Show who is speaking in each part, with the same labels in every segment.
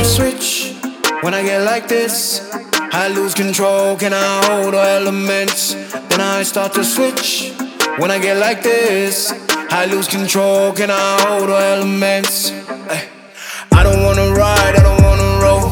Speaker 1: switch when I get like this. I lose control, can I hold all elements? Then I start to switch when I get like this. I lose control, can I hold all elements? Ay. I don't wanna ride, I don't wanna roll.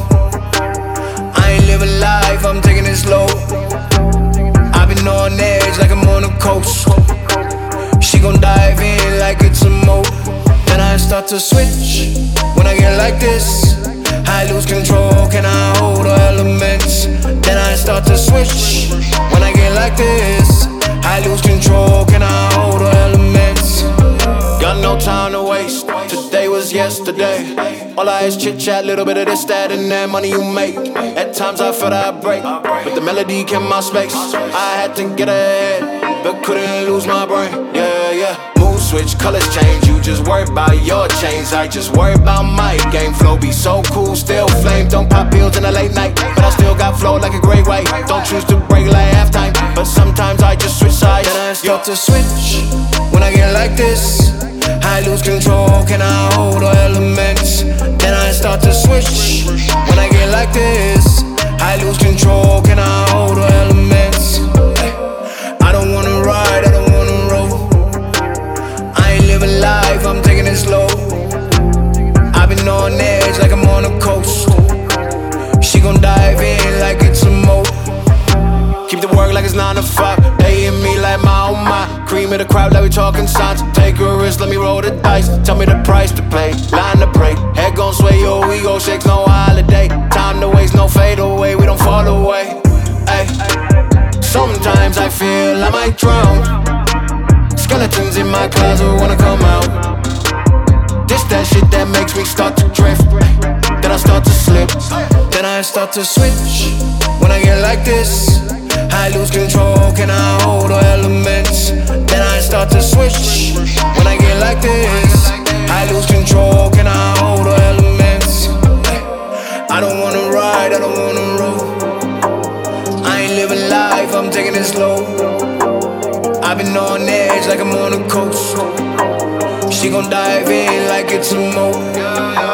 Speaker 1: I ain't living life, I'm taking it slow. I've been on edge like I'm on a coast. She gon' dive in like it's a moat. Then I start to switch when I get like this. I lose control, can I hold all elements? Then I start to switch when I get like this. I lose control, can I hold all elements? Got no time to waste, today was yesterday. All I is chit chat, little bit of this, that, and that money you make. At times I felt I'd break, but the melody kept my space. I had to get ahead, but couldn't lose my brain. Yeah, yeah. Mood switch, colors change. You just worry about your chains. I just worry about my game. Flow be so cool, still flame. Don't pop pills in the late night, but I still got flow like a great white. Don't choose to break like halftime, but sometimes I just switch sides. Then I start to switch when I get like this. I lose control, can I hold all elements? Then I start to switch when I get like this. I lose control, can I hold all elements? I don't wanna ride, I don't wanna roll. I ain't living life, I'm taking it slow. I've been on edge like I'm on a coast. She gon' dive in like it's a moat. Keep the work like it's 9 to 5. They and me like my oh my. Cream of the crowd like we talking signs. Take a risk, let me roll the dice. Tell me the price to pay, line to break. Head gon' sway, your ego shakes, no holiday. Time to waste, no fade away, we don't fall away. Ay. Sometimes I feel I might drown. Skeletons in my closet wanna come out. This that shit that makes me start to drift. Then I start to slip. Then I start to switch when I get like this. I lose control, can I hold all elements? Then I start to switch when I get like this. I lose control, can I hold all elements? I don't wanna ride, I don't wanna roll. I ain't living life, I'm taking it slow. I've been on edge like I'm on a coast. She gon' dive in like it's a moat.